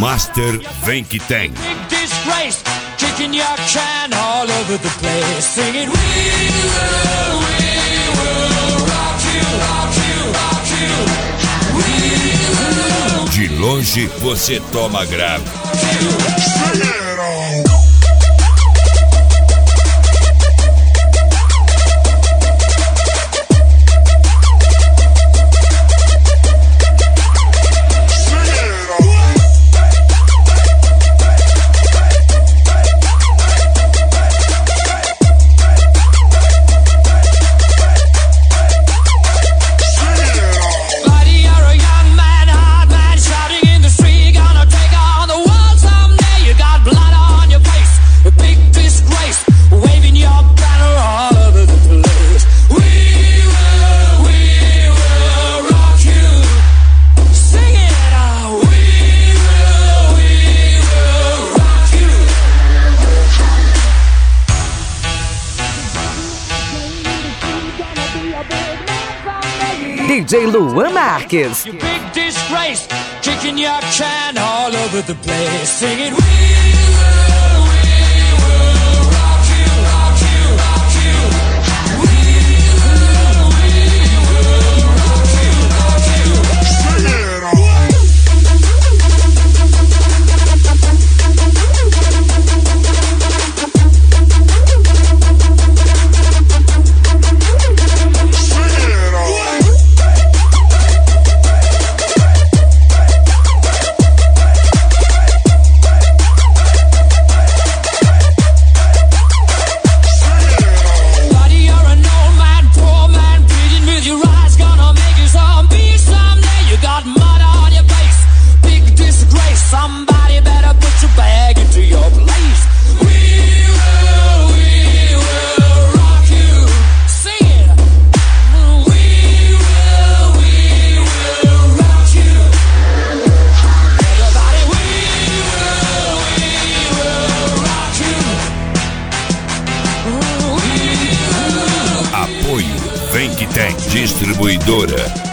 Master Vem Que Tem. Big disgrace, kicking your can all over the place, singing we will rock you, rock you, rock you. We will. De longe você toma grave. DJ Luan Marques. You big disgrace, kicking your can all over the place, singing we will rock you, rock you, rock you. We will rock you, rock you. Sing it on. Somebody better put your bag into your place. We will rock you. Sing it. We will rock you. Everybody, we will rock you. Apoio Vem Que Tem. Distribuidora